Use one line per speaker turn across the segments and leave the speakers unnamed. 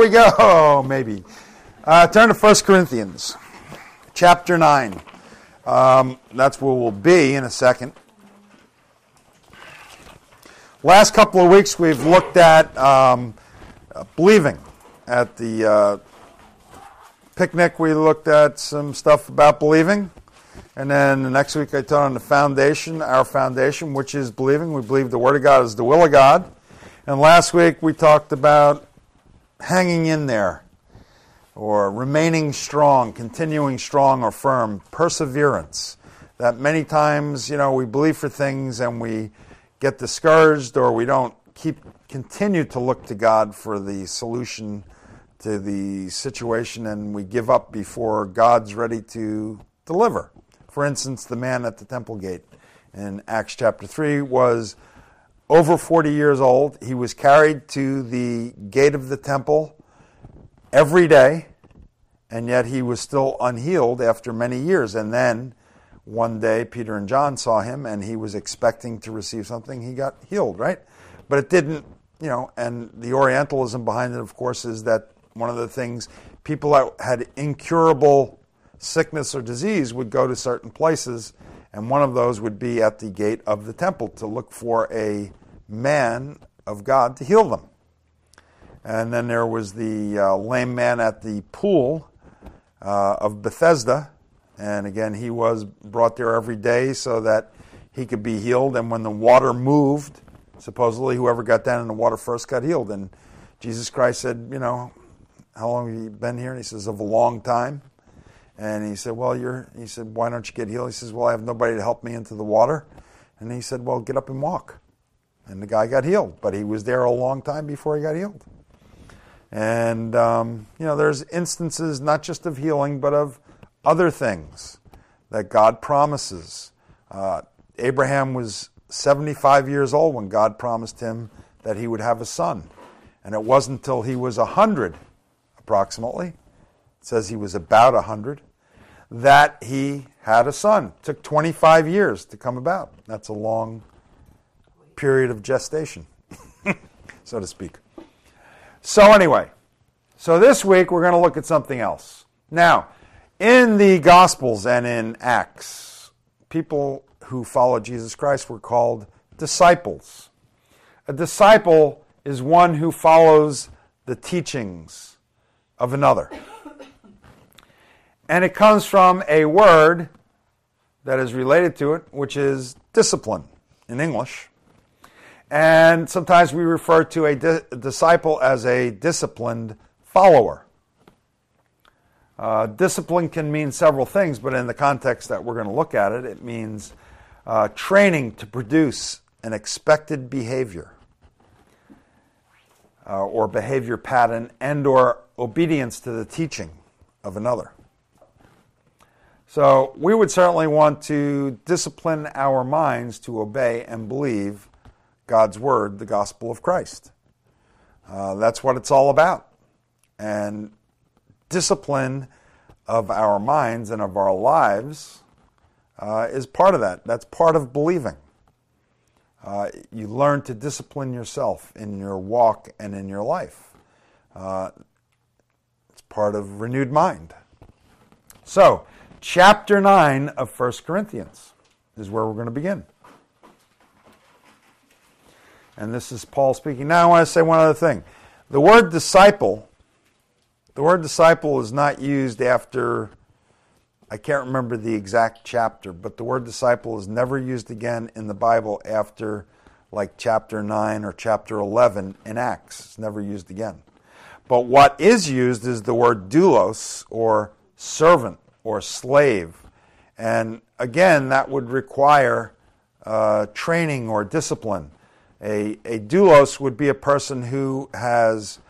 we go. Maybe. Turn to 1 Corinthians, chapter 9. That's where we'll be in a second. Last couple of weeks we've looked at believing. At the picnic we looked at some stuff about believing. And then the next week I taught on the foundation, our foundation, which is believing. We believe the Word of God is the will of God. And last week we talked about hanging in there, or remaining strong, continuing strong or firm, perseverance. That many times, we believe for things and we get discouraged, or we don't continue to look to God for the solution to the situation, and we give up before God's ready to deliver. For instance, the man at the temple gate in Acts chapter 3 was over 40 years old. He was carried to the gate of the temple every day, and yet he was still unhealed after many years. And then one day Peter and John saw him, and he was expecting to receive something. He got healed, right? But it didn't, and the Orientalism behind it, of course, is that one of the things, people that had incurable sickness or disease would go to certain places, and one of those would be at the gate of the temple to look for a man of God to heal them. And then there was the lame man at the pool of Bethesda, and again he was brought there every day so that he could be healed, and when the water moved, supposedly whoever got down in the water first got healed. And Jesus Christ said, how long have you been here? And he says, of a long time. And he said, he said, why don't you get healed? He says, well, I have nobody to help me into the water. And he said, well, get up and walk. And the guy got healed, but he was there a long time before he got healed. And, there's instances not just of healing, but of other things that God promises. Abraham was 75 years old when God promised him that he would have a son. And it wasn't until he was 100, approximately, it says he was about 100, that he had a son. It took 25 years to come about. That's a long period of gestation, so to speak. So anyway, this week we're going to look at something else. Now, in the Gospels and in Acts, people who followed Jesus Christ were called disciples. A disciple is one who follows the teachings of another. And it comes from a word that is related to it, which is discipline in English. And sometimes we refer to a disciple as a disciplined follower. Discipline can mean several things, but in the context that we're going to look at it, it means training to produce an expected behavior or behavior pattern, and or obedience to the teaching of another. So we would certainly want to discipline our minds to obey and believe God's Word, the gospel of Christ. That's what it's all about. And discipline of our minds and of our lives is part of that. That's part of believing. You learn to discipline yourself in your walk and in your life. It's part of renewed mind. So, chapter 9 of 1 Corinthians is where we're going to begin. And this is Paul speaking. Now I want to say one other thing. The word disciple is not used after, I can't remember the exact chapter, but the word disciple is never used again in the Bible after like chapter 9 or chapter 11 in Acts. It's never used again. But what is used is the word doulos, or servant, or slave. And again, that would require training or discipline. A doulos would be a person who has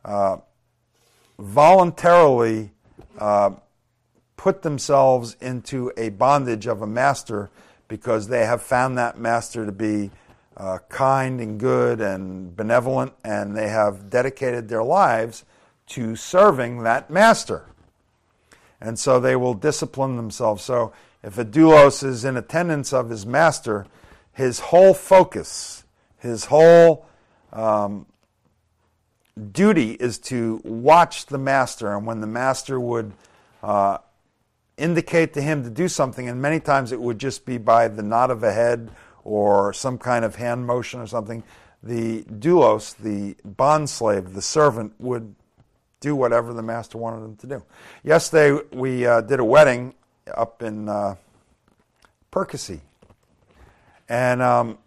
voluntarily put themselves into a bondage of a master because they have found that master to be kind and good and benevolent, and they have dedicated their lives to serving that master. And so they will discipline themselves. So if a doulos is in attendance of his master, his whole focus, his whole duty is to watch the master, and when the master would indicate to him to do something, and many times it would just be by the nod of a head or some kind of hand motion or something, the doulos, the bondslave, the servant, would do whatever the master wanted him to do. Yesterday we did a wedding up in Percy, and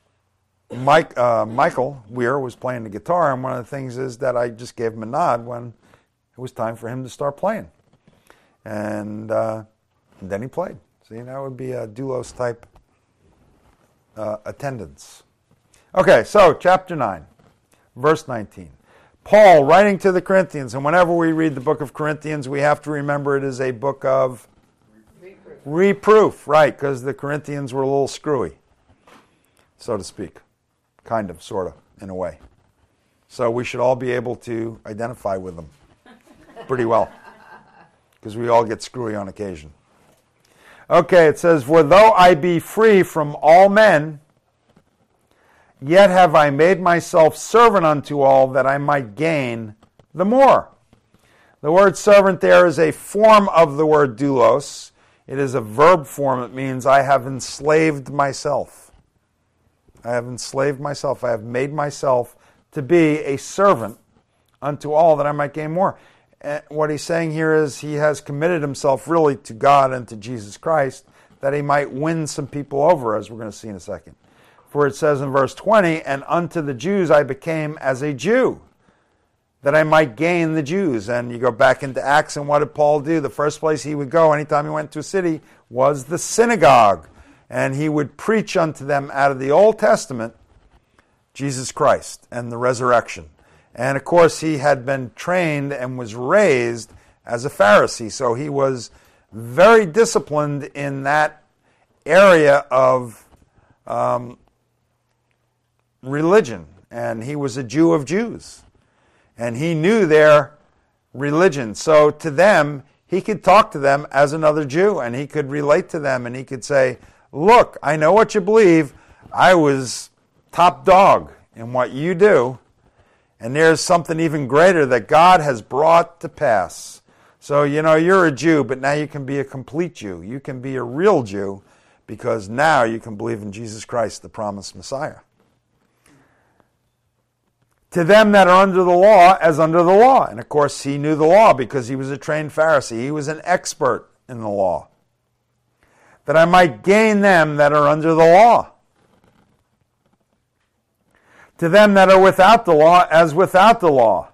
Michael Weir was playing the guitar, and one of the things is that I just gave him a nod when it was time for him to start playing. And then he played. See, that would be a doulos type attendance. Okay, so chapter 9, verse 19. Paul writing to the Corinthians, and whenever we read the book of Corinthians, we have to remember it is a book of reproof, right, because the Corinthians were a little screwy, so to speak. Kind of, sort of, in a way. So we should all be able to identify with them pretty well, because we all get screwy on occasion. Okay, it says, "For though I be free from all men, yet have I made myself servant unto all, that I might gain the more." The word servant there is a form of the word doulos. It is a verb form. It means I have enslaved myself. I have enslaved myself. I have made myself to be a servant unto all, that I might gain more. And what he's saying here is he has committed himself really to God and to Jesus Christ, that he might win some people over, as we're going to see in a second. For it says in verse 20, "And unto the Jews I became as a Jew, that I might gain the Jews." And you go back into Acts, and what did Paul do? The first place he would go anytime he went to a city was the synagogue. And he would preach unto them out of the Old Testament Jesus Christ and the resurrection. And of course he had been trained and was raised as a Pharisee, so he was very disciplined in that area of religion. And he was a Jew of Jews. And he knew their religion. So to them, he could talk to them as another Jew, and he could relate to them, and he could say, "Look, I know what you believe. I was top dog in what you do, and there's something even greater that God has brought to pass. So, you're a Jew, but now you can be a complete Jew. You can be a real Jew, because now you can believe in Jesus Christ, the promised Messiah." To them that are under the law, as under the law. And of course, he knew the law because he was a trained Pharisee. He was an expert in the law. "That I might gain them that are under the law. To them that are without the law, as without the law."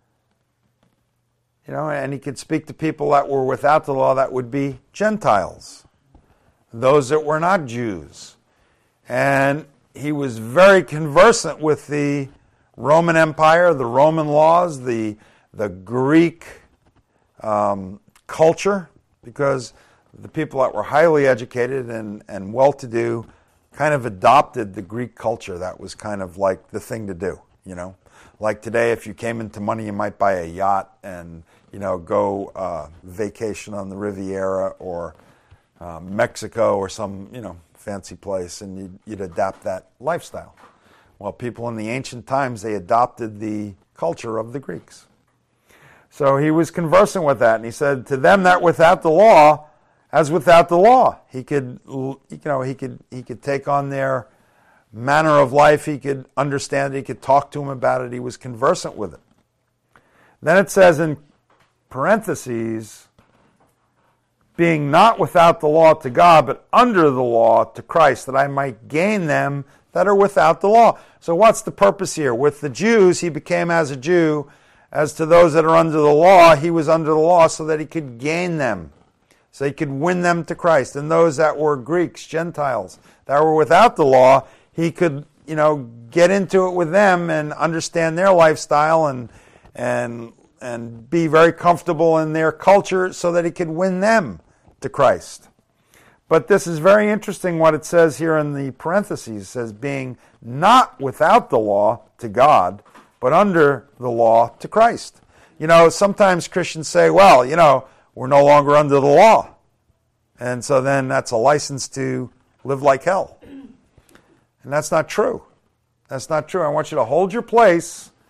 And he could speak to people that were without the law, that would be Gentiles, those that were not Jews. And he was very conversant with the Roman Empire, the Roman laws, the Greek culture, because the people that were highly educated and well-to-do kind of adopted the Greek culture. That was kind of like the thing to do, Like today, if you came into money, you might buy a yacht and, go vacation on the Riviera or Mexico or some, fancy place, and you'd adapt that lifestyle. Well, people in the ancient times, they adopted the culture of the Greeks. So he was conversing with that, and he said, "To them that without the law, as without the law." He could, he could take on their manner of life. He could understand it. He could talk to them about it. He was conversant with it. Then it says in parentheses, "Being not without the law to God, but under the law to Christ, that I might gain them that are without the law." So what's the purpose here? With the Jews, he became as a Jew. As to those that are under the law, he was under the law so that he could gain them, so he could win them to Christ. And those that were Greeks, Gentiles, that were without the law, he could, get into it with them and understand their lifestyle and be very comfortable in their culture so that he could win them to Christ. But this is very interesting what it says here in the parentheses. It says, "Being not without the law to God, but under the law to Christ." Sometimes Christians say, well, we're no longer under the law. And so then that's a license to live like hell. And that's not true. That's not true. I want you to hold your place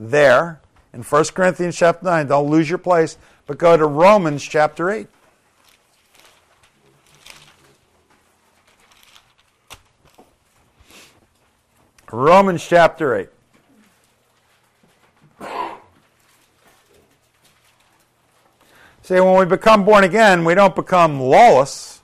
there in 1 Corinthians chapter 9. Don't lose your place, but go to Romans chapter 8. Romans chapter 8. See, when we become born again, we don't become lawless.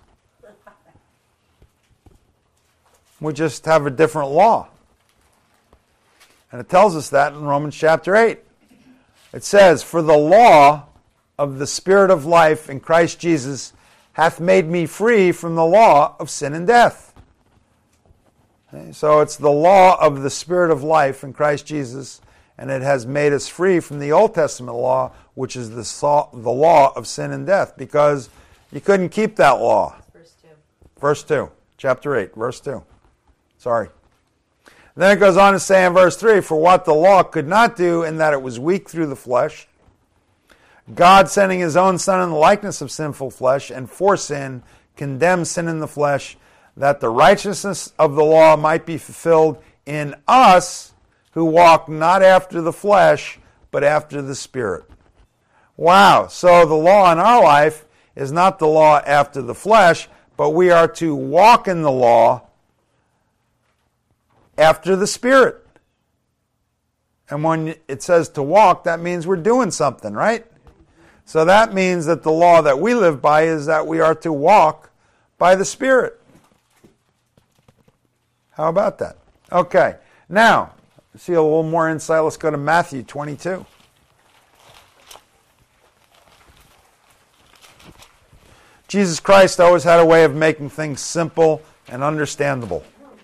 We just have a different law. And it tells us that in Romans chapter 8. It says, "For the law of the Spirit of life in Christ Jesus hath made me free from the law of sin and death." Okay, so it's the law of the Spirit of life in Christ Jesus, and it has made us free from the Old Testament law, which is the law of sin and death, because you couldn't keep that law.
Verse 2.
Verse 2, chapter 8, verse 2. Sorry. Then it goes on to say in verse 3, "For what the law could not do, in that it was weak through the flesh, God sending his own Son in the likeness of sinful flesh, and for sin, condemned sin in the flesh, that the righteousness of the law might be fulfilled in us who walk not after the flesh, but after the Spirit." Wow, so the law in our life is not the law after the flesh, but we are to walk in the law after the Spirit. And when it says to walk, that means we're doing something, right? So that means that the law that we live by is that we are to walk by the Spirit. How about that? Okay, now, see a little more insight. Let's go to Matthew 22. Jesus Christ always had a way of making things simple and understandable.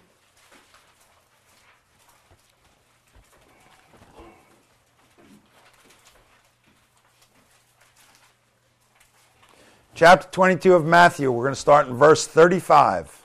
Chapter 22 of Matthew, we're going to start in verse 35.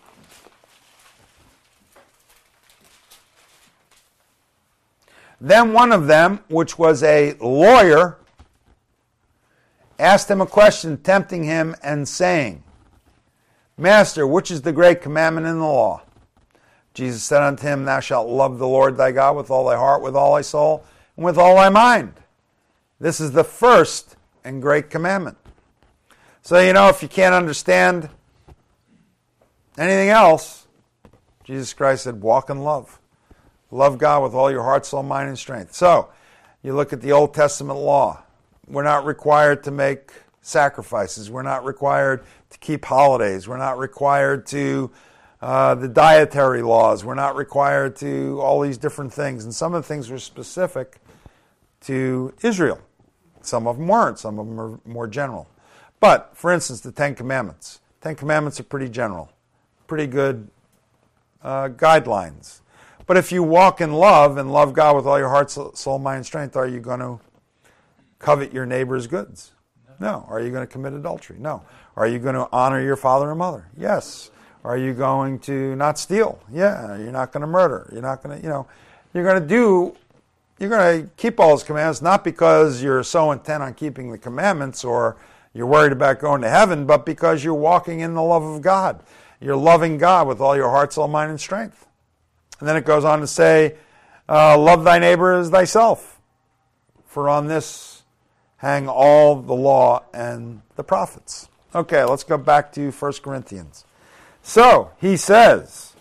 Then one of them, which was a lawyer, asked him a question, tempting him and saying, "Master, which is the great commandment in the law?" Jesus said unto him, "Thou shalt love the Lord thy God with all thy heart, with all thy soul, and with all thy mind. This is the first and great commandment." So, if you can't understand anything else, Jesus Christ said, walk in love. Love God with all your heart, soul, mind, and strength. So, you look at the Old Testament law. We're not required to make sacrifices. We're not required to keep holidays. We're not required to the dietary laws. We're not required to all these different things. And some of the things were specific to Israel. Some of them weren't. Some of them are more general. But, for instance, the Ten Commandments. Ten Commandments are pretty general. Pretty good guidelines. But if you walk in love and love God with all your heart, soul, mind, and strength, are you going to covet your neighbor's goods? No. Are you going to commit adultery? No. Are you going to honor your father and mother? Yes. Are you going to not steal? Yeah. You're not going to murder. You're not going to, you're going to keep all those commandments, not because you're so intent on keeping the commandments or you're worried about going to heaven, but because you're walking in the love of God. You're loving God with all your heart, soul, mind, and strength. And then it goes on to say, love thy neighbor as thyself. For on this hang all the law and the prophets. Okay, let's go back to 1 Corinthians. So, he says,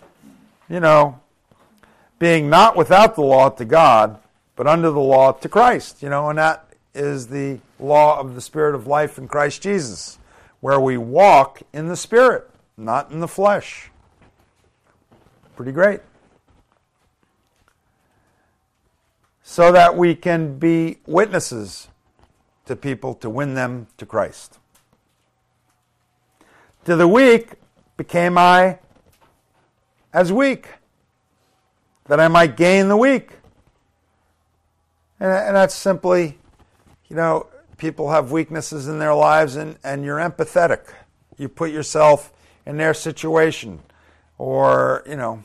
being not without the law to God, but under the law to Christ. And that is the law of the Spirit of life in Christ Jesus, where we walk in the Spirit, not in the flesh. Pretty great. So that we can be witnesses to people to win them to Christ. To the weak became I as weak, that I might gain the weak. And that's simply, people have weaknesses in their lives and you're empathetic. You put yourself in their situation. Or,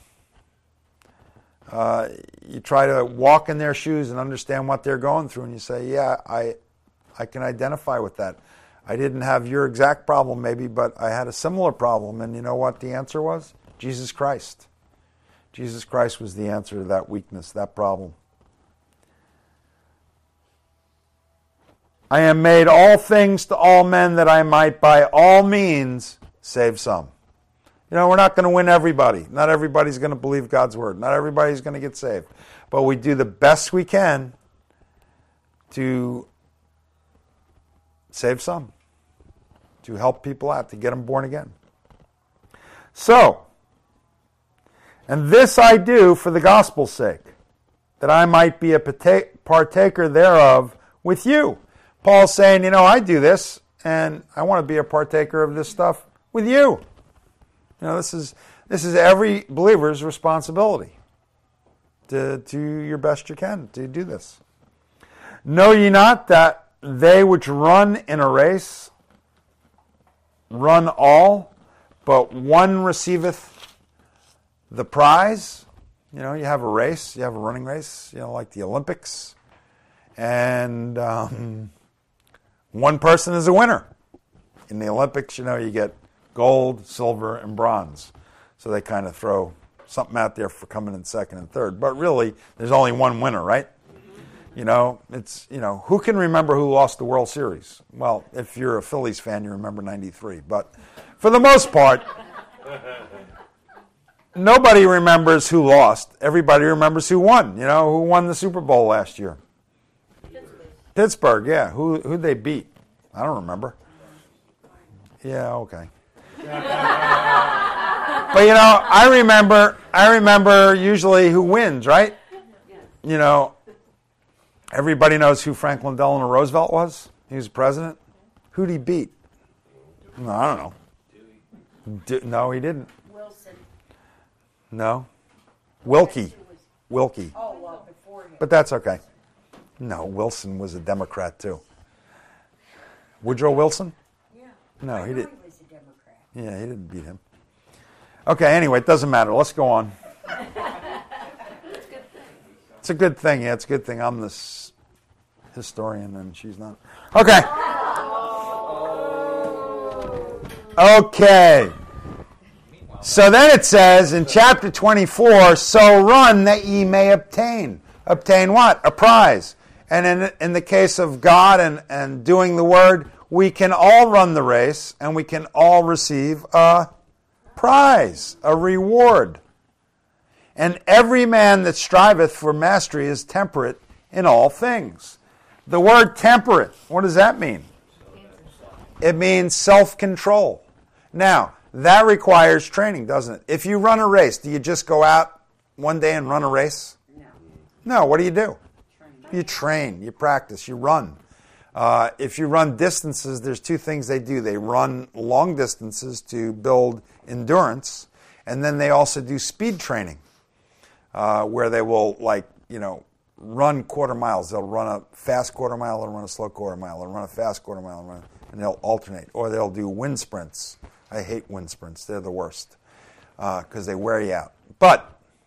you try to walk in their shoes and understand what they're going through. And you say, yeah, I can identify with that. I didn't have your exact problem maybe, but I had a similar problem. And you know what the answer was? Jesus Christ. Jesus Christ was the answer to that weakness, that problem. I am made all things to all men that I might by all means save some. You know, we're not going to win everybody. Not everybody's going to believe God's word. Not everybody's going to get saved. But we do the best we can to save some, to help people out, to get them born again. So, and this I do for the gospel's sake, that I might be a partaker thereof with you. Paul's saying, you know, I do this, and I want to be a partaker of this stuff with you. You know, this is every believer's responsibility to do your best you can to do this. Know ye not that they which run in a race run all, but one receiveth the prize? You know, you have a race, you have a running race, you know, like the Olympics, and one person is a winner. In the Olympics, you know, you get gold, silver, and bronze. So they kind of throw something out there for coming in second and third. But really, there's only one winner, right? You know, it's, you know, who can remember who lost the World Series? Well, if you're a Phillies fan, you remember 93. But for the most part, nobody remembers who lost. Everybody remembers who won. You know, who won the Super Bowl last year? Pittsburgh, yeah. Who'd they beat? I don't remember. Yeah, okay. But you know, I remember usually who wins, right? You know, everybody knows who Franklin Delano Roosevelt was. He was president. Who'd he beat? No, I don't know. No, he didn't.
Wilson.
No. Wilkie.
Oh, well, before him.
But that's okay. No, Wilson was a Democrat too. Woodrow Wilson?
Yeah.
No, he didn't.
He was a Democrat.
Yeah, he didn't beat him. Okay, anyway, it doesn't matter. Let's go on. It's a good thing. Yeah, it's a good thing I'm this historian and she's not. Okay. Okay. So then it says in chapter 24, so run that ye may obtain. Obtain what? A prize. And in the case of God and doing the word, we can all run the race and we can all receive a prize, a reward. And every man that striveth for mastery is temperate in all things. The word temperate, what does that mean? It means self-control. Now, that requires training, doesn't it? If you run a race, do you just go out one day and run a race? No, what do? You train, you practice, you run. If you run distances, there's two things they do. They run long distances to build endurance, and then they also do speed training, where they will, like, you know, run quarter miles. They'll run a fast quarter mile and run a slow quarter mile, and run a fast quarter mile, and they'll alternate. Or they'll do wind sprints. I hate wind sprints. They're the worst because they wear you out. But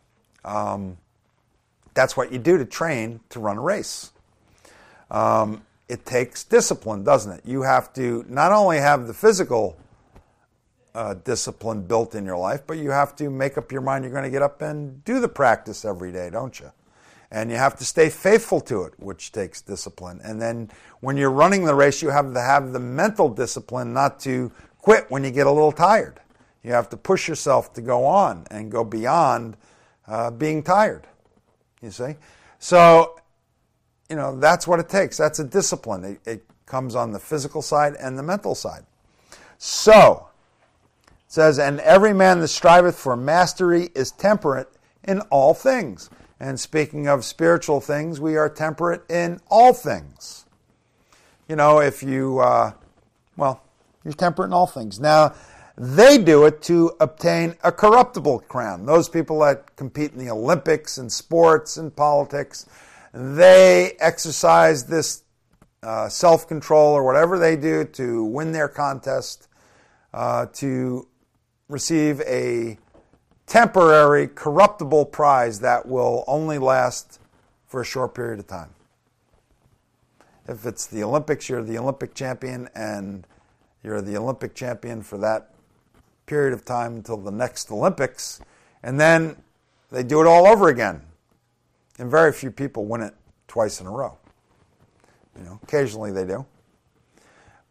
that's what you do to train to run a race. It takes discipline, doesn't it? You have to not only have the physical discipline built in your life, but you have to make up your mind you're going to get up and do the practice every day, don't you? And you have to stay faithful to it, which takes discipline. And then when you're running the race, you have to have the mental discipline not to quit when you get a little tired. You have to push yourself to go on and go beyond being tired, you see? So, you know, that's what it takes. That's a discipline. It comes on the physical side and the mental side. So, it says, and every man that striveth for mastery is temperate in all things. And speaking of spiritual things, we are temperate in all things. You know, if you, you're temperate in all things. Now, they do it to obtain a corruptible crown. Those people that compete in the Olympics and sports and politics, they exercise this self-control or whatever they do to win their contest, to receive a temporary corruptible prize that will only last for a short period of time. If it's the Olympics, you're the Olympic champion, and you're the Olympic champion for that period of time until the next Olympics, and then they do it all over again. And very few people win it twice in a row. You know, occasionally they do,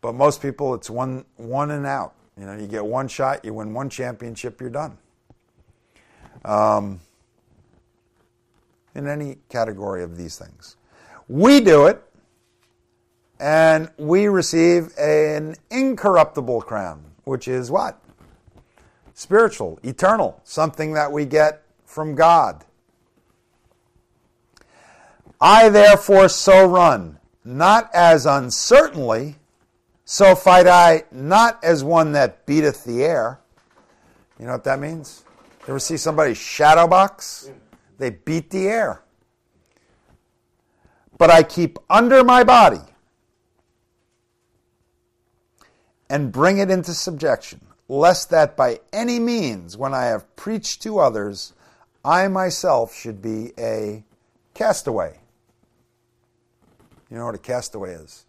But most people, it's one and out. You know, you get one shot, you win one championship, you're done. In any category of these things. We do it, and we receive an incorruptible crown, which is what? Spiritual, eternal, something that we get from God. I therefore so run, not as uncertainly, so fight I, not as one that beateth the air. You know what that means? You ever see somebody shadow box? They beat the air. But I keep under my body and bring it into subjection, lest that by any means, when I have preached to others, I myself should be a castaway. You know what a castaway is?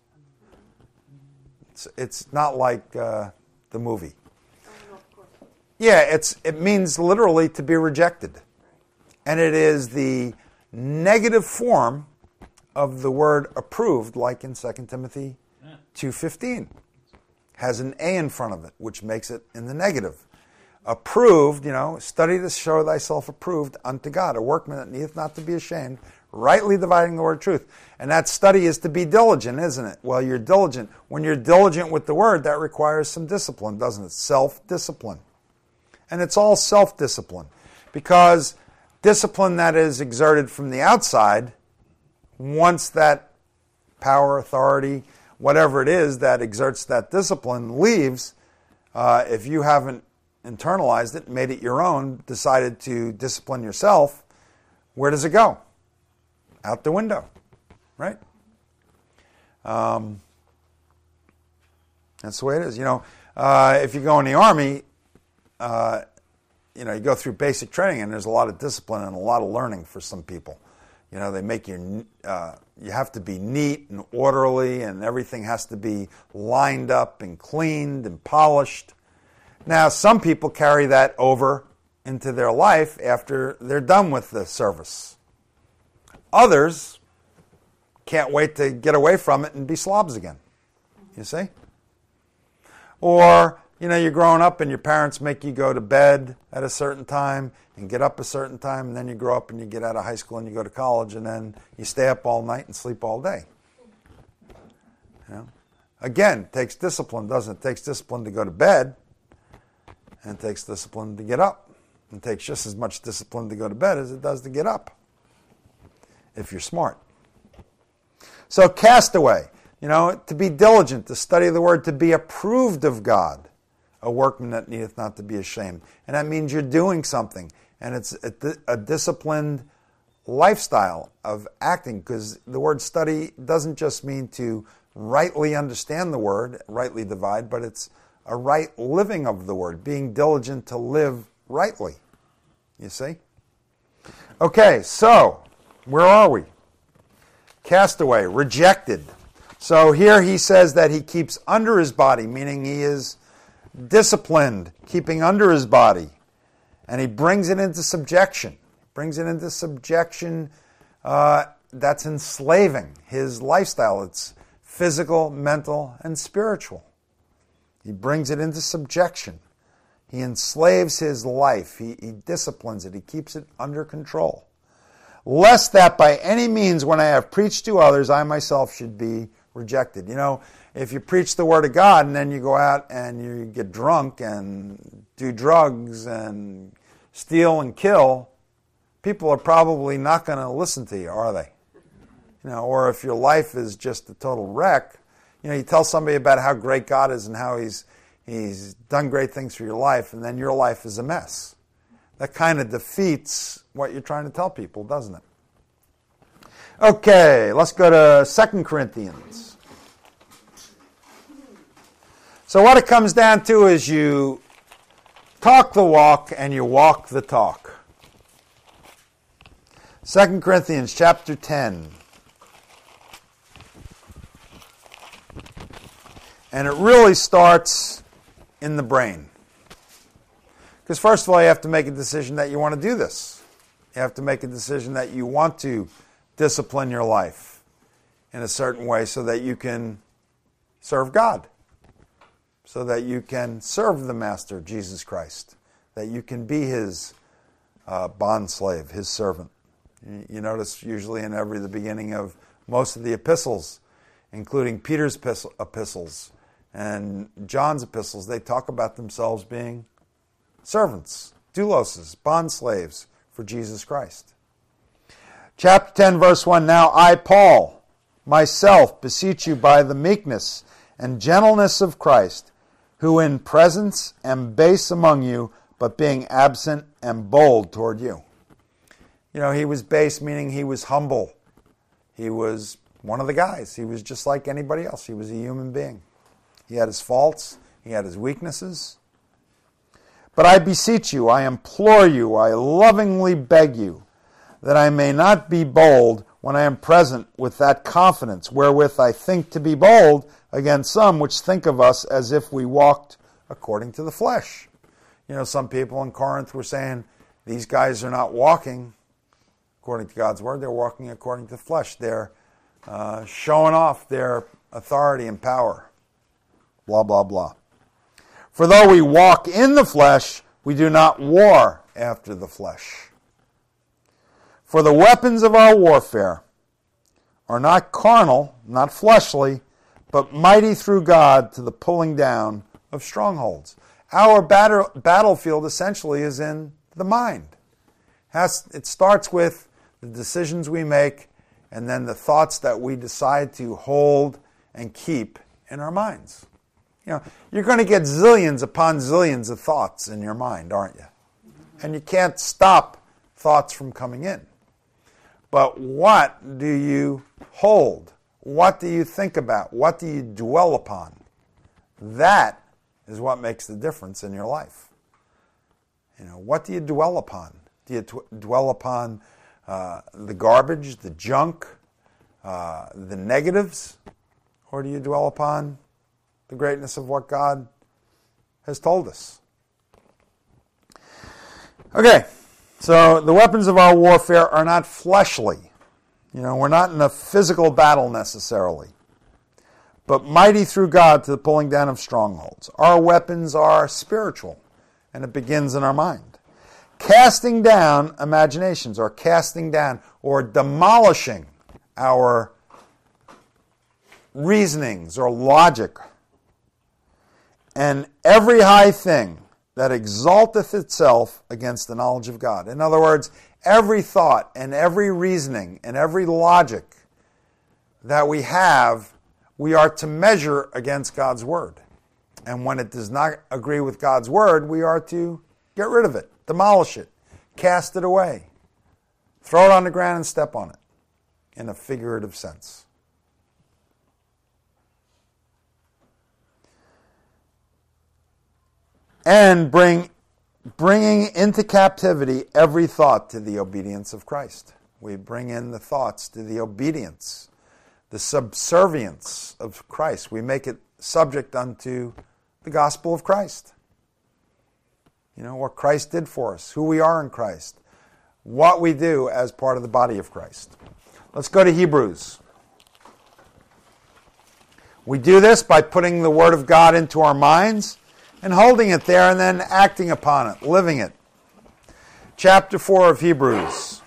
It's not like the movie. Yeah, it means literally to be rejected. And it is the negative form of the word approved, like in 2 Timothy 2:15. Has an A in front of it, which makes it in the negative. Approved, study to show thyself approved unto God, a workman that needeth not to be ashamed, rightly dividing the word of truth. And that study is to be diligent, isn't it? Well, you're diligent. When you're diligent with the word, that requires some discipline, doesn't it? Self-discipline. And it's all self-discipline. Because discipline that is exerted from the outside, once that power, authority, whatever it is that exerts that discipline leaves, if you haven't internalized it, made it your own, decided to discipline yourself, where does it go? Out the window, right? That's the way it is. If you go in the Army, you go through basic training, and there's a lot of discipline and a lot of learning for some people. They make you have to be neat and orderly, and everything has to be lined up and cleaned and polished. Now, some people carry that over into their life after they're done with the service. Others can't wait to get away from it and be slobs again. You see? Or, you're growing up and your parents make you go to bed at a certain time and get up a certain time, and then you grow up and you get out of high school and you go to college, and then you stay up all night and sleep all day. Again, it takes discipline, doesn't it? It takes discipline to go to bed, and it takes discipline to get up. It takes just as much discipline to go to bed as it does to get up, if you're smart. So castaway, to be diligent, to study the word, to be approved of God, a workman that needeth not to be ashamed. And that means you're doing something, and it's a disciplined lifestyle of acting, because the word study doesn't just mean to rightly understand the word, rightly divide, but it's a right living of the word, being diligent to live rightly. You see? Okay, so where are we? Castaway, rejected. So here he says that he keeps under his body, meaning he is disciplined, keeping under his body. And he brings it into subjection. Brings it into subjection that's enslaving his lifestyle. It's physical, mental, and spiritual. He brings it into subjection. He enslaves his life. He disciplines it. He keeps it under control. Lest that by any means, when I have preached to others, I myself should be rejected. If you preach the word of God and then you go out and you get drunk and do drugs and steal and kill, people are probably not going to listen to you, are they? Or if your life is just a total wreck, you tell somebody about how great God is and how He's done great things for your life, and then your life is a mess. That kind of defeats what you're trying to tell people, doesn't it? Okay, let's go to 2 Corinthians. So what it comes down to is you talk the walk and you walk the talk. 2 Corinthians chapter 10. And it really starts in the brain. Because first of all, you have to make a decision that you want to do this. You have to make a decision that you want to discipline your life in a certain way so that you can serve God. so that you can serve the Master, Jesus Christ, that you can be his bond slave, his servant. You notice usually in the beginning of most of the epistles, including Peter's epistles and John's epistles, they talk about themselves being servants, douloses, bond slaves for Jesus Christ. Chapter 10, verse 1, Now I, Paul, myself beseech you by the meekness and gentleness of Christ, who in presence am base among you, but being absent am bold toward you. You know, he was base, meaning he was humble. He was one of the guys. He was just like anybody else. He was a human being. He had his faults. He had his weaknesses. But I beseech you, I implore you, I lovingly beg you, that I may not be bold when I am present with that confidence wherewith I think to be bold against some which think of us as if we walked according to the flesh. You know, some people in Corinth were saying, these guys are not walking according to God's word, they're walking according to the flesh. They're showing off their authority and power. Blah, blah, blah. For though we walk in the flesh, we do not war after the flesh. For the weapons of our warfare are not carnal, not fleshly, but mighty through God to the pulling down of strongholds. Our battlefield essentially is in the mind. It starts with the decisions we make and then the thoughts that we decide to hold and keep in our minds. You know, you're going to get zillions upon zillions of thoughts in your mind, aren't you? And you can't stop thoughts from coming in. But what do you hold? What do you think about? What do you dwell upon? That is what makes the difference in your life. You know, what do you dwell upon? Do you dwell upon the garbage, the junk, the negatives? Or do you dwell upon the greatness of what God has told us? Okay, so the weapons of our warfare are not fleshly. You know, we're not in a physical battle necessarily, but mighty through God to the pulling down of strongholds. Our weapons are spiritual, and it begins in our mind. Casting down imaginations, or casting down, or demolishing our reasonings or logic, and every high thing that exalteth itself against the knowledge of God. In other words, every thought and every reasoning and every logic that we have, we are to measure against God's word. And when it does not agree with God's word, we are to get rid of it, demolish it, cast it away, throw it on the ground and step on it, in a figurative sense. And bringing into captivity every thought to the obedience of Christ. We bring in the thoughts to the obedience, the subservience of Christ. We make it subject unto the gospel of Christ. You know, what Christ did for us, who we are in Christ, what we do as part of the body of Christ. Let's go to Hebrews. We do this by putting the Word of God into our minds and holding it there and then acting upon it, living it. Chapter 4 of Hebrews.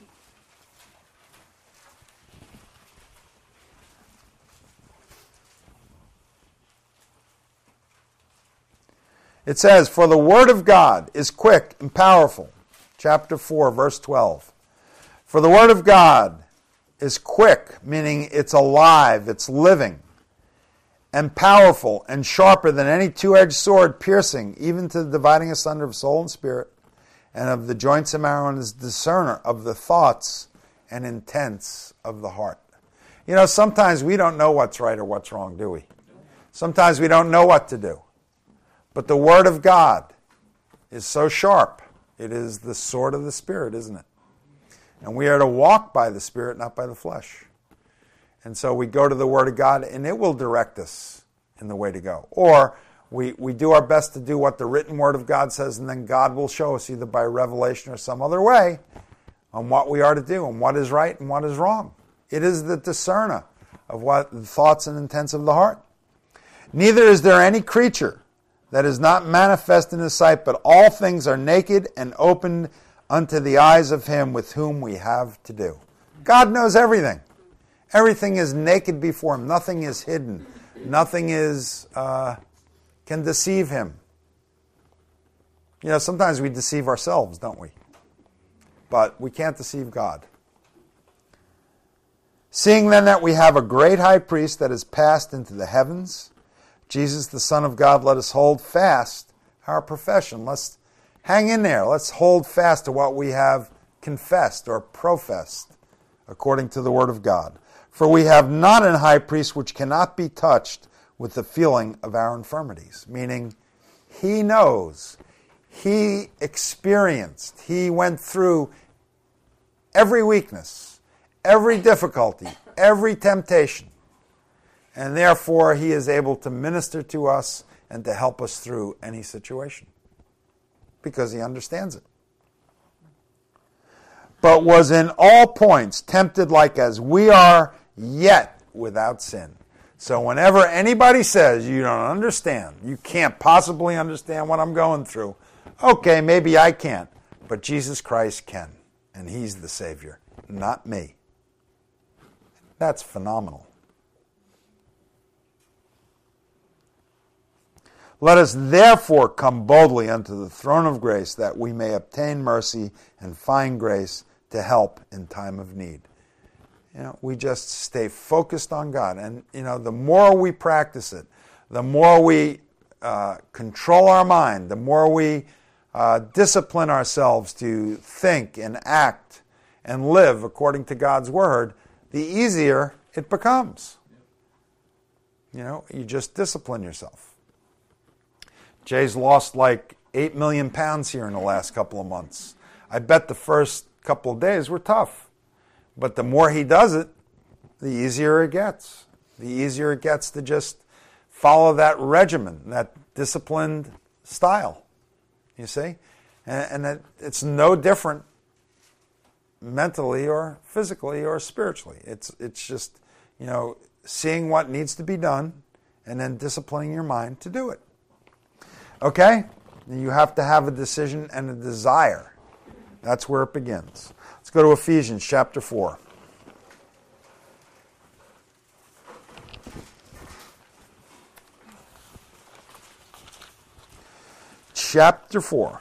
It says, For the Word of God is quick and powerful. Chapter 4, verse 12. For the Word of God is quick, meaning it's alive, it's living, and powerful, and sharper than any two-edged sword, piercing, even to the dividing asunder of soul and spirit, and of the joints and marrow, and is discerner of the thoughts and intents of the heart. You know, sometimes we don't know what's right or what's wrong, do we? Sometimes we don't know what to do. But the Word of God is so sharp. It is the sword of the Spirit, isn't it? And we are to walk by the Spirit, not by the flesh. And so we go to the Word of God, and it will direct us in the way to go. Or we do our best to do what the written Word of God says, and then God will show us either by revelation or some other way on what we are to do and what is right and what is wrong. It is the discerner of what the thoughts and intents of the heart. Neither is there any creature that is not manifest in his sight, but all things are naked and opened unto the eyes of him with whom we have to do. God knows everything. Everything is naked before him. Nothing is hidden. Nothing can deceive him. You know, sometimes we deceive ourselves, don't we? But we can't deceive God. Seeing then that we have a great high priest that is passed into the heavens, Jesus, the Son of God, let us hold fast our profession. Let's hang in there. Let's hold fast to what we have confessed or professed according to the Word of God. For we have not an high priest which cannot be touched with the feeling of our infirmities. Meaning, he knows, he experienced, he went through every weakness, every difficulty, every temptation. And therefore, he is able to minister to us and to help us through any situation. Because he understands it. But was in all points tempted like as we are, yet without sin. So whenever anybody says, you don't understand, you can't possibly understand what I'm going through, okay, maybe I can't, but Jesus Christ can. And he's the Savior, not me. That's phenomenal. Let us therefore come boldly unto the throne of grace, that we may obtain mercy and find grace to help in time of need. You know, we just stay focused on God. And, you know, the more we practice it, the more we control our mind, the more we discipline ourselves to think and act and live according to God's Word, the easier it becomes. You know, you just discipline yourself. Jay's lost like 8 million pounds here in the last couple of months. I bet the first couple of days were tough. But the more he does it, the easier it gets. The easier it gets to just follow that regimen, that disciplined style. You see? And it's no different mentally or physically or spiritually. It's just, you know, seeing what needs to be done and then disciplining your mind to do it. Okay? You have to have a decision and a desire. That's where it begins. Let's go to Ephesians chapter 4. Chapter 4.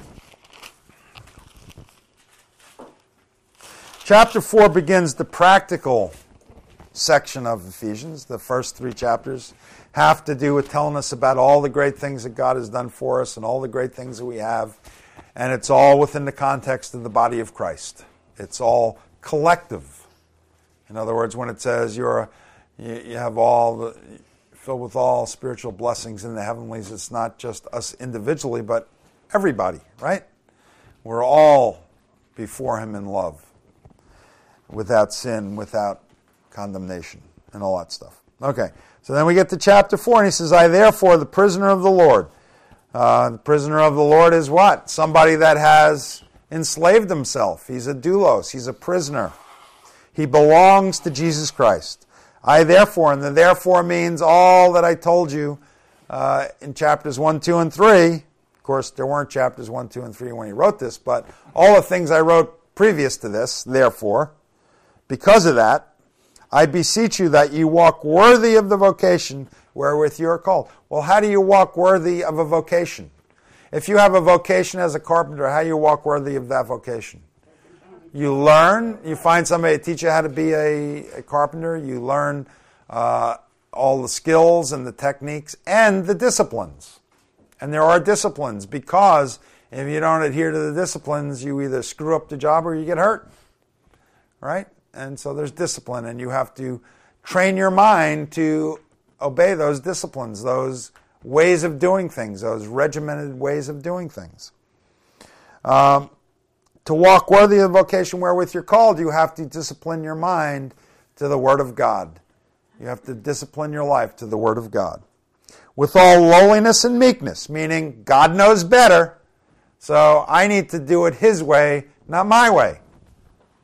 Chapter 4 begins the practical section of Ephesians. The first 3 chapters have to do with telling us about all the great things that God has done for us and all the great things that we have. And it's all within the context of the body of Christ. It's all collective. In other words, when it says you have all filled with all spiritual blessings in the heavenlies, it's not just us individually, but everybody, right? We're all before him in love, without sin, without condemnation, and all that stuff. Okay, so then we get to chapter 4, and he says, I therefore, the prisoner of the Lord. The prisoner of the Lord is what? Somebody that has enslaved himself. He's a doulos. He's a prisoner. He belongs to Jesus Christ. I therefore, and the therefore means all that I told you in chapters 1, 2, and 3. Of course, there weren't chapters 1, 2, and 3 when he wrote this, but all the things I wrote previous to this, therefore, because of that, I beseech you that you walk worthy of the vocation wherewith you are called. Well, how do you walk worthy of a vocation? If you have a vocation as a carpenter, how do you walk worthy of that vocation? You learn, you find somebody to teach you how to be a carpenter, you learn all the skills and the techniques and the disciplines. And there are disciplines, because if you don't adhere to the disciplines, you either screw up the job or you get hurt. Right? And so there's discipline, and you have to train your mind to obey those disciplines, those ways of doing things, those regimented ways of doing things. To walk worthy of the vocation wherewith you're called, you have to discipline your mind to the Word of God. You have to discipline your life to the Word of God. With all lowliness and meekness, meaning God knows better, so I need to do it His way, not my way.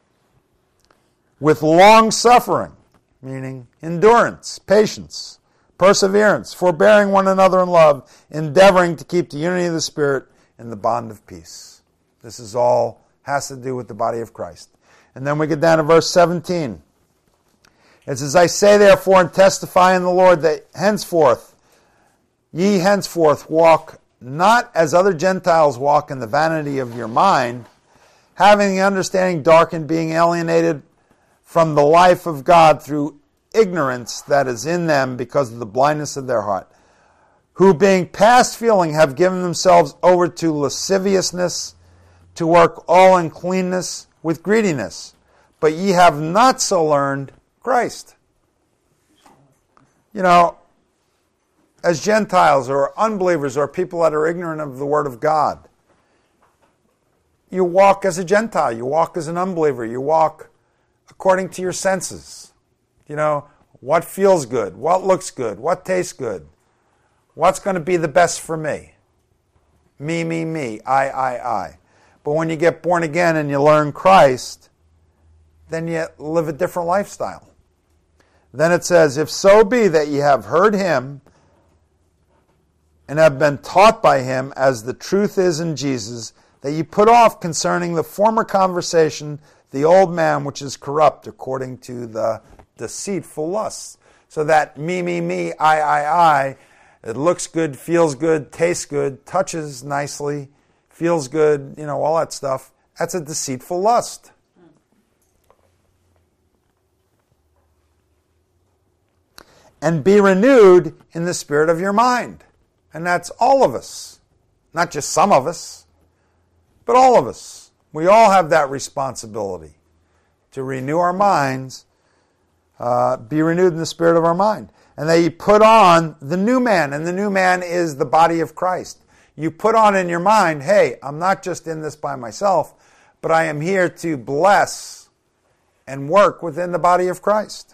With long suffering, meaning endurance, patience, perseverance, forbearing one another in love, endeavoring to keep the unity of the Spirit in the bond of peace. This is all has to do with the body of Christ. And then we get down to verse 17. It says, I say therefore and testify in the Lord that ye henceforth walk not as other Gentiles walk in the vanity of your mind, having the understanding darkened, being alienated from the life of God through ignorance that is in them because of the blindness of their heart, who being past feeling have given themselves over to lasciviousness, to work all uncleanness with greediness. But ye have not so learned Christ. You know, as Gentiles or unbelievers or people that are ignorant of the Word of God, you walk as a Gentile, you walk as an unbeliever, you walk according to your senses. You know, what feels good, what looks good, what tastes good, what's going to be the best for me. Me, I. But when you get born again and you learn Christ, then you live a different lifestyle. Then it says, if so be that ye have heard him and have been taught by him as the truth is in Jesus, that ye put off concerning the former conversation the old man which is corrupt according to the deceitful lusts. So that me, I, it looks good, feels good, tastes good, touches nicely, feels good, you know, all that stuff. That's a deceitful lust. And be renewed in the spirit of your mind. And that's all of us. Not just some of us, but all of us. We all have that responsibility to renew our minds, be renewed in the spirit of our mind. And that you put on the new man, and the new man is the body of Christ. You put on in your mind, hey, I'm not just in this by myself, but I am here to bless and work within the body of Christ,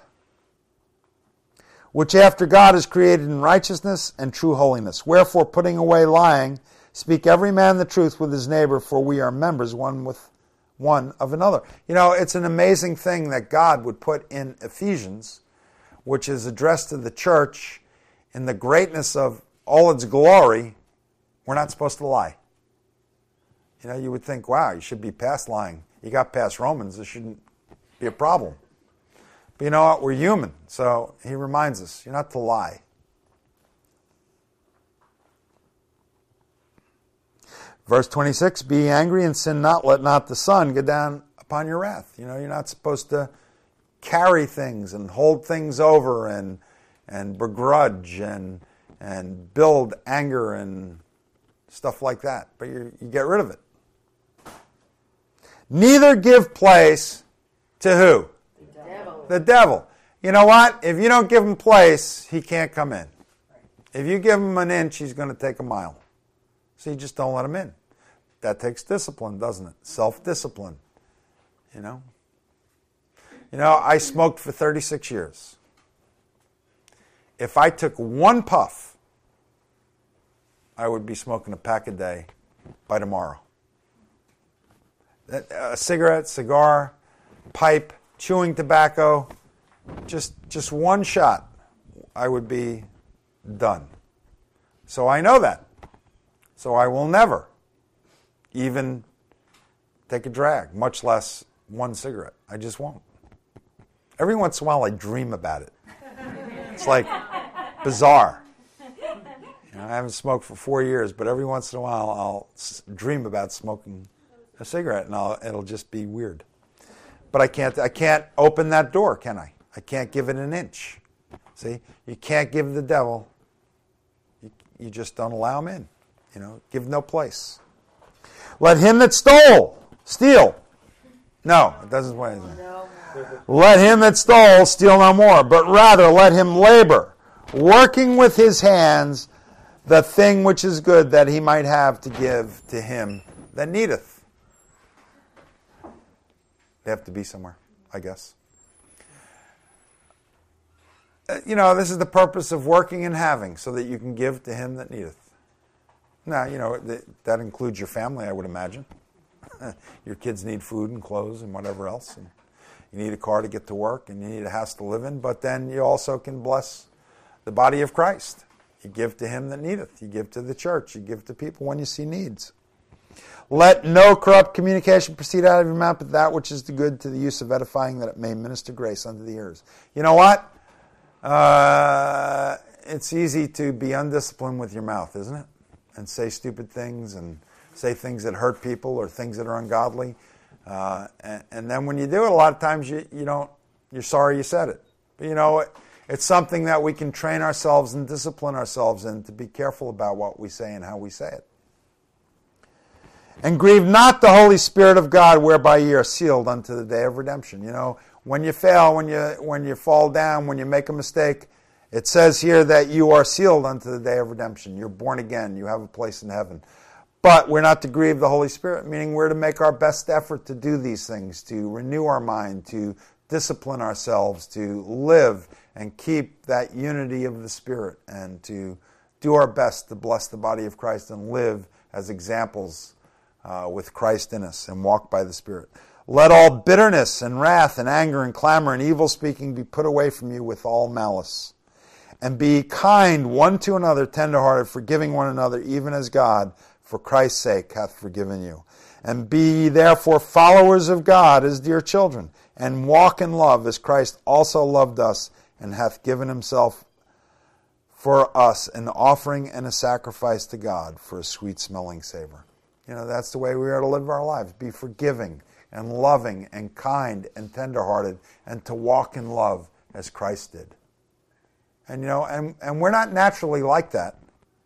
which after God is created in righteousness and true holiness. Wherefore, putting away lying, speak every man the truth with his neighbor, for we are members one with one of another. You know, it's an amazing thing that God would put in Ephesians, which is addressed to the church in the greatness of all its glory. We're not supposed to lie. You know, you would think, wow, you should be past lying. You got past Romans, this shouldn't be a problem. But you know what? We're human. So he reminds us, you're not to lie. Verse 26, be angry and sin not, let not the sun go down upon your wrath. You know, you're not supposed to carry things and hold things over and begrudge and build anger and stuff like that. But you get rid of it. Neither give place to who? The devil. You know what? If you don't give him place, he can't come in. If you give him an inch, he's going to take a mile. So you just don't let him in. That takes discipline, doesn't it? Self-discipline. You know, I smoked for 36 years. If I took one puff, I would be smoking a pack a day by tomorrow. A cigarette, cigar, pipe, chewing tobacco, just one shot, I would be done. So I know that. So I will never even take a drag, much less one cigarette. I just won't. Every once in a while I dream about it. It's like bizarre. You know, I haven't smoked for 4 years, but every once in a while I'll dream about smoking a cigarette, and it'll just be weird. But I can't open that door, can I? I can't give it an inch. See, you can't give the devil. You just don't allow him in. You know, give no place. Let him that steal. No, it doesn't say anything. No. Let him that stole steal no more, but rather let him labor, working with his hands the thing which is good, that he might have to give to him that needeth. They have to be somewhere, I guess. You know, this is the purpose of working and having, so that you can give to him that needeth. Now, you know, that includes your family, I would imagine. Your kids need food and clothes and whatever else. And you need a car to get to work, and you need a house to live in. But then you also can bless the body of Christ. You give to him that needeth. You give to the church. You give to people when you see needs. Let no corrupt communication proceed out of your mouth, but that which is good to the use of edifying, that it may minister grace unto the ears. You know what? It's easy to be undisciplined with your mouth, isn't it? And say stupid things and say things that hurt people or things that are ungodly. And then when you do it, a lot of times you're sorry you said it. But it's something that we can train ourselves and discipline ourselves in to be careful about what we say and how we say it. And grieve not the Holy Spirit of God, whereby ye are sealed unto the day of redemption. When you fail, when you fall down, when you make a mistake, it says here that you are sealed unto the day of redemption. You're born again. You have a place in heaven. But we're not to grieve the Holy Spirit, meaning we're to make our best effort to do these things, to renew our mind, to discipline ourselves, to live and keep that unity of the Spirit, and to do our best to bless the body of Christ and live as examples with Christ in us and walk by the Spirit. Let all bitterness and wrath and anger and clamor and evil speaking be put away from you with all malice. And be kind one to another, tenderhearted, forgiving one another, even as God, for Christ's sake, hath forgiven you. And be ye therefore followers of God as dear children, and walk in love as Christ also loved us, and hath given himself for us an offering and a sacrifice to God for a sweet-smelling savor. That's the way we are to live our lives. Be forgiving and loving and kind and tenderhearted, and to walk in love as Christ did. And we're not naturally like that,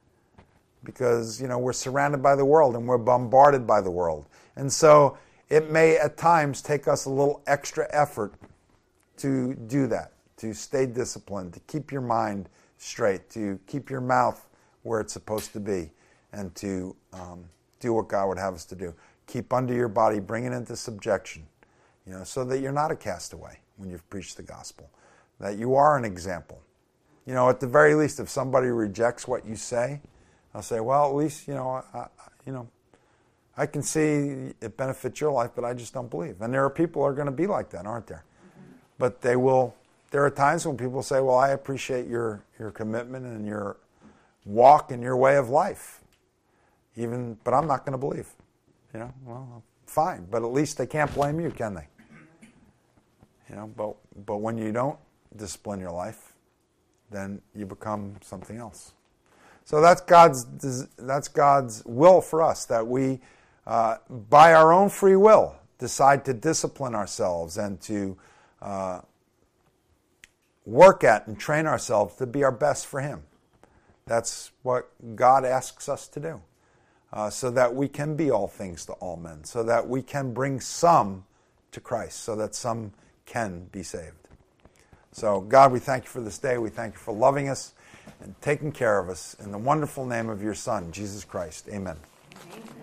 because we're surrounded by the world and we're bombarded by the world. And so it may at times take us a little extra effort to do that, to stay disciplined, to keep your mind straight, to keep your mouth where it's supposed to be, and to do what God would have us to do. Keep under your body, bring it into subjection, so that you're not a castaway when you've preached the gospel, that you are an example. At the very least, if somebody rejects what you say, I'll say, well, at least, I can see it benefits your life, but I just don't believe. And there are people who are going to be like that, aren't there? But there are times when people say, well, I appreciate your commitment and your walk and your way of life, but I'm not going to believe. Well, fine, but at least they can't blame you, can they? But when you don't discipline your life, then you become something else. So that's God's will for us, that we, by our own free will, decide to discipline ourselves and to work at and train ourselves to be our best for Him. That's what God asks us to do, so that we can be all things to all men, so that we can bring some to Christ, so that some can be saved. So, God, we thank you for this day. We thank you for loving us and taking care of us. In the wonderful name of your Son, Jesus Christ. Amen.
Amen.